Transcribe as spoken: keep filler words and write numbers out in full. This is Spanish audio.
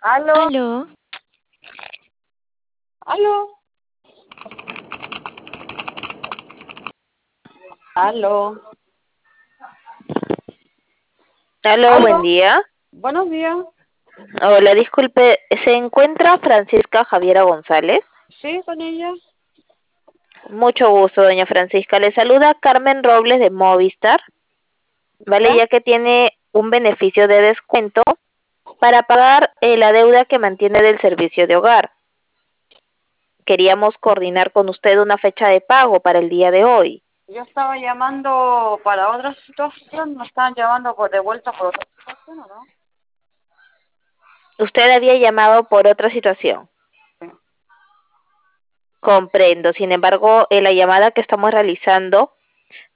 Aló, Aló, aló, aló, Aló, buen aló. día. Buenos días. Hola, disculpe, ¿se encuentra Francisca Javiera González? Sí, con ella. Mucho gusto, doña Francisca. Le saluda Carmen Robles de Movistar, ¿vale? ¿Ya? Ya que tiene un beneficio de descuento para pagar eh, la deuda que mantiene del servicio de hogar. Queríamos coordinar con usted una fecha de pago para el día de hoy. Yo estaba llamando para otra situación. ¿Me estaban llamando por de vuelta por otra situación o no? Usted había llamado por otra situación. Sí. Comprendo. Sin embargo, en la llamada que estamos realizando